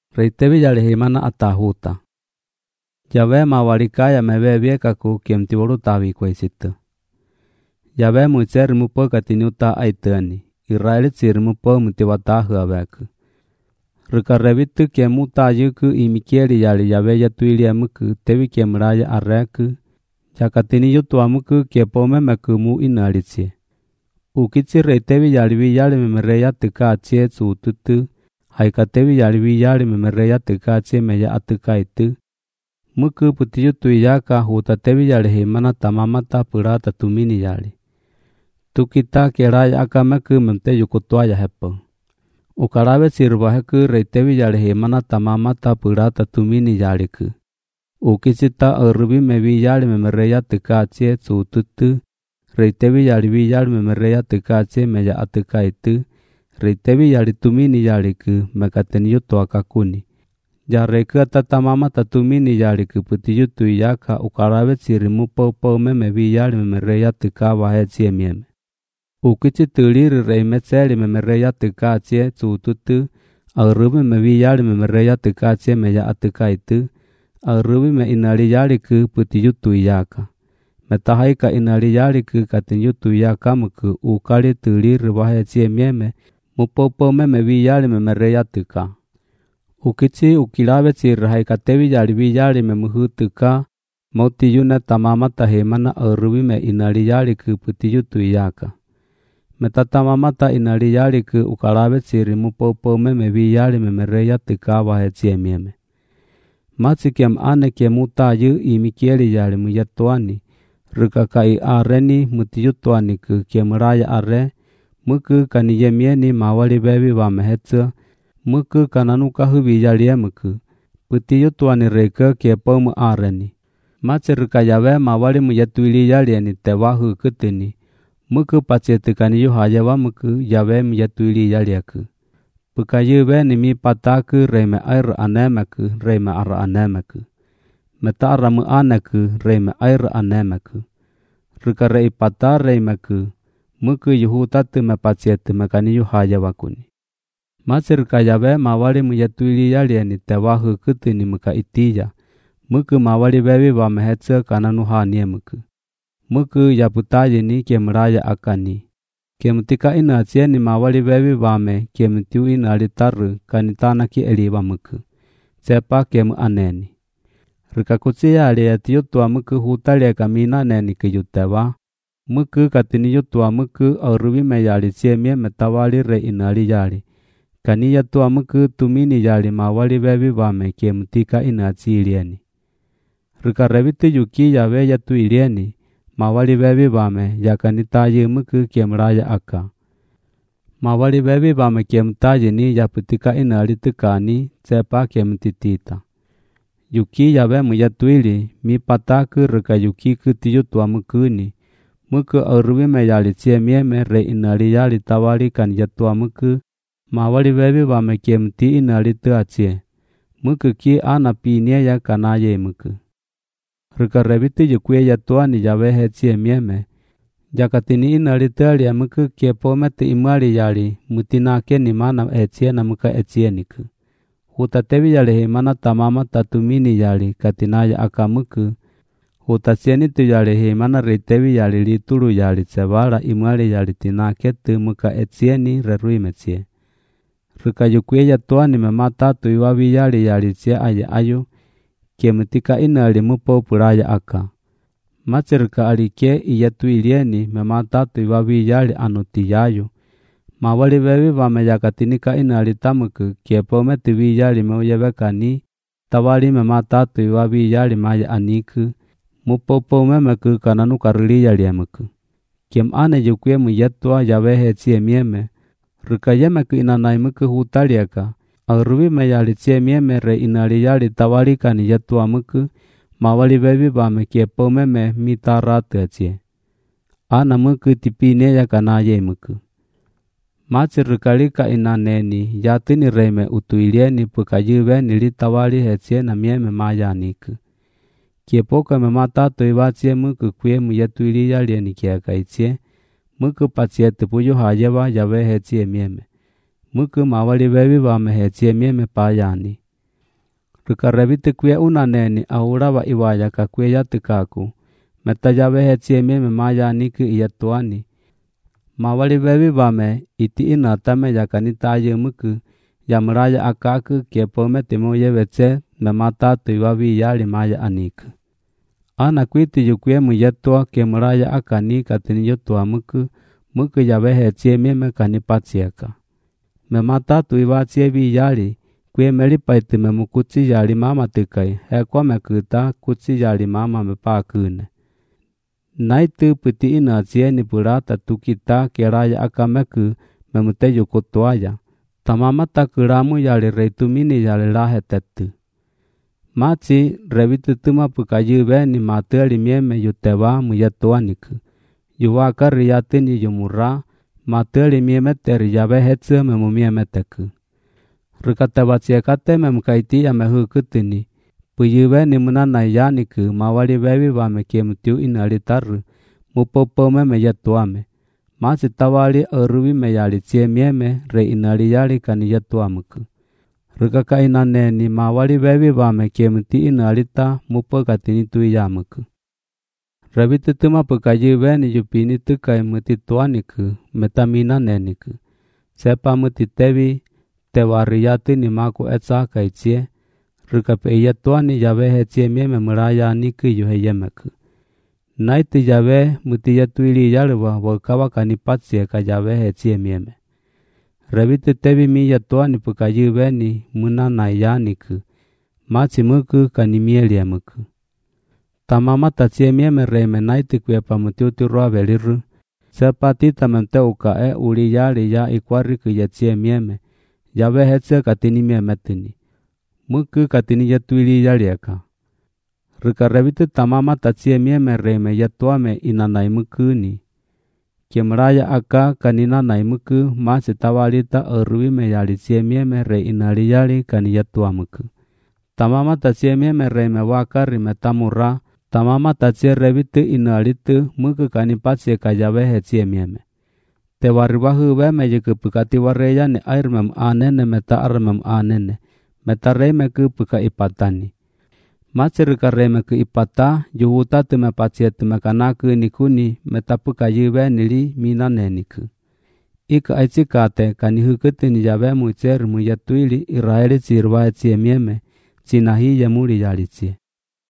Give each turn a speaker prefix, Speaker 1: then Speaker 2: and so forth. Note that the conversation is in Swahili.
Speaker 1: Reitevi yali himana atahuta. Yave mawalikaya mevevieka ku kiemtivoru tavi kwaisitu. Yave muitseri mupo katiniuta aitani. Israeli tsiri mupo mutiwatahu aveku. Rikarevitu kiemuta yuku imikieli yali yave yatuiliamuku tevi kiemraya areku. Yakatini yutuamuku kiepomemaku mu inalitsie. Ukitsi reitevi yalivi yali memereya tuka atsie tsuututu. Haikatevi yalivi yali memereya tuka atsie meya atukaitu. Muku putiyutui yaka hutatevi yali himana tamamata purata tumini yali. Tukita keraya akameku memte yukutuaya hepo. Ukarabe sirvaheku reitevi yali himana tamamata purata tumini yaliku. Ukisita arubi mevi yali memereya tuka atsie tsuututu. Reitevi yalivi yali memereya tuka atsie meya atukaitu. Reitevi yali tumini yaliku mekateni yutuaka kuni. Yareku atatamamata tumini yaliku putiyutui yaka ukarabe sirimu popo memevi yali memereya tuka vahetsie mieme. Ukitsi tuliri reimetseli memereya tuka atsie tsuututu. Arubi mevi yali memereya tuka atsie meya atukaitu. Arubi me inali yaliku putiyutui yaka. Metahaika inali yaliku katinyutui yaka muku ukali tuliri vahetsie mieme. Mupopo memevi yali memereya tuka. Ukitsi ukilabe tsirhaikatevi yalivi yali memuhu tuka. Mauti yune tamamata himana arubi me inali yaliku putiyutui yaka. Metatamamata inali yaliku ukalabe tsiri mupopo memevi yali memereya tuka vahetsie mieme. Matsi kiem ane kiemuta yu imikieli yali muyatuani. Rikakai areni mutiyutuani ku kiemraya are. Muku kaniyemieni mawali bevi vamehetsa. Muku kananuka huvi yaliemuku. Putiyutuani reka kiepomu areni. Matsi rikayave mawali muyatuili yalieni tewahu kutini. Muku patsietu kaniyuhayeva muku yave muyatuili yalieku. Pukayive nimi pataku reime air anemeku reime ara anemeku. Meta aramu aneku reime air anemeku. Rikarei pata reimeku. Muku yuhutatu me patsietu me kaniyuhayeva kuni. Matsi rikayave mawali muyatuili yalieni tewahu kutini muka itiya. Muku mawali bevi vamehetsa kananuhanie muku. Muku yaputayini kiemraya akani. Kiemutika ina atsieni mawali bevi vame kiemutiu ina alitaru kanitanaki eliva muku. Tsepa kiemu aneni. Rikakutsi yali yatiyutua muku hutalia kamina neni kiyuteva. Muku katini yutua muku arubi me yali tsiemie metawali re inali yali. Kani yatua muku tumini yali mawali bevi vame kiemutika ina atsiilieni. Rikarevitu yuki yave yatuilieni. Mawali bevi vame yakanitayi muku kiemraya aka. Mawali bevi vame kiemutayini yaputika ina alitukani tsepa kiemutitita. Yuki yave muyatuili mi pataku rika yuki kutiyutua mukuni. Muku arubi me yali tsiemieme re inali yali tawali kan yatua muku. Mawali bevi vame kiemuti ina alitu atsie. Muku ki anapinie ya kanaye muku. Rikarevitu yukuye yatuani yave hetsie mieme. Yakatini inalitalia muku kiepomete imali yali mutinake ni mana hetsie na muka etsieniku. Hutatevi yali himana tamama tatumini yali katinaya akamuku. Hutatsienitu yali himana reitevi yali lituru yali tsevara imali yali tinake tu muka etsieni reruimetsie. Rikayukuye yatuani mematatu iwavi yali tsie aye ayu. Kiemutika inali mupo puraya aka. Matsirika alike iyatuilieni mematatu iwavi yali anuti yayu. Mawali bevi vame yakatinika inali tamuku kiepometi vi yali meuyevekani. Tawali mematatu iwavi yali maya aniku. Mupopo memeku kananukarili yaliemuku. Kiem ane yukuye muyetua yave hetsie mieme. Rikayemeku inanaimuku hutalieka. Arubi me yali tsiemieme re inali yali tawali kani yatua muku. Mawali bevi vame kiepome me mitaratu atsie. Ana muku tipine ya kanaye muku. Matsi rikalika inaneni yatini reime utuilieni pukayive nili tawali hetsie na mieme mayaniku. Kiepoka me matatu ivatsie muku kue muyatuili yalieni kiakaitsie. Muku patsietu puyo hayeva yave hetsie mieme. Muku mawali bevi vame hetsie mieme payani. Rika revite kue unaneni ahurava iwaya ka kue yatikaku. Meta yavehe cie mieme maya niki iyatuani. Mawali vevi vame iti ina tame yakanita yemuku. Yamraya akaku kiepome timo yevetse me matatu iwavi yali maya aniku. Ana kuiti yukuemu yetua kiemraya akani katini yotua muku yavehe cie mieme kanipatsieka. Me matatu iwa cievi yali kue melipaiti me mukutsi yali mama tikai hekwa me kuta kutsi yali mama me pakune. Naitu puti ina cieni purata tukita keraya akameku me muteyu kutuaya. Tamama takuramu yali reitumini yali lahetetu. Machi revitu tuma pukayu veni mateli mieme yutewa muyetuaniku. Yuwakari yatini yumura mateli mieme teri yavehetsu me mumiemeteku. Rikatewatsiekate me mukaiti ya mehukutini. Puyuve ni munana yaniku mawali vevi vame kiemutiu inalitaru. Mupopome me yetuame. Machi tawali oruvi me yali cie mieme re inali yali kani yetuamuku. Rikaka inaneni mawali vevi vame kiemuti inalita mupokatini tui yamuku. Revitu tuma pukayu veni yupini tukai mutituaniku metamina neniku. Sepa mutitevi tewariyati ni maku etsa kaitie. Rikape iyatuani yavehe cie mieme muraya niku yuheyemeku. Naiti yave mutiyatuili yalwa wakawa kanipatsie ka yavehe cie mieme. Revitu tevi mi yatuani pukayu veni munana yaniku. Machi muku kanimielia muku. Tamamata cie mieme reime naiti kuepa mutiuturua veliru. Sepa tita menteuka uli yali ya ikwariku ya cie mieme. Yavehe cie katini miemetini. Muku katini yatuili yalieka. Rika revitu tamamata cie mieme reime yatuame inanai mukuni. Kiemraya aka kanina naimuku machi tawalita oruime yali cie mieme re inali yali kani yatuamuku. Tamamata cie mieme reime wakari metamura. Tamamata cie revitu inalitu muku kanipatsie ka yavehe cie mieme. Tewariwahu veme yuku pukati wareyani airmem anene meta armem anene. Meta reime ku puka ipatani. Machi rika reime ku ipata yuhutatu me patsietu me kanaku nikuni meta puka yuve nili minaneniku. Ika aitsikate kanihukutini yave muiceru muyatuili Israeli tsirwae cie mieme. Cinahi yamuri yalitsie.